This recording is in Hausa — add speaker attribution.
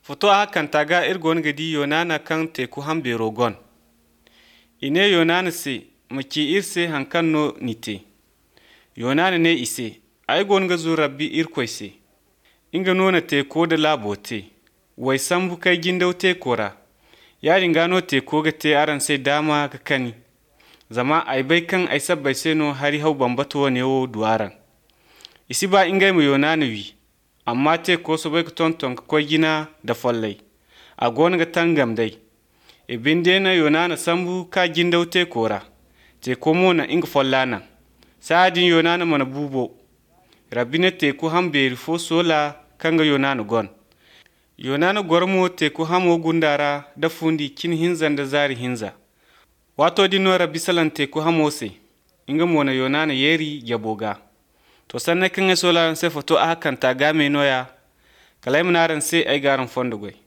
Speaker 1: Foto a kan taga irgon gadi yonana kan teku hambe rogon. Ine yonana se maki irse hankan no nite. Yonana ne ise, ai gon gazu rabbi irkoi se. Inga nona teko da labote. Wai sambu kai gindau tekora. Yarin gano teko ga te aran sai dama ka kani. Zama ai bai kan ai sabbai sai no hari hau bambato ne wo duwaran. Isi ba ingai mu yonana wi. Amma te ko so bai ku tonton ko gina da follai a gon ga tangam dai e binde na yonana sambu ka gindau te kora te ko mona inga follana saadin yonana mana bubo rabine te ku hambe fo sola kanga yonana gon yonana gormo te ku hamo gundara da fundi kin hinzan da zari hinza wato dino rabbi salan te ku hamo se inga mona yonana yeri yaboga to sannan kan sola sai foto a kan ta game noya kalai munaran sai ai garan fondo goy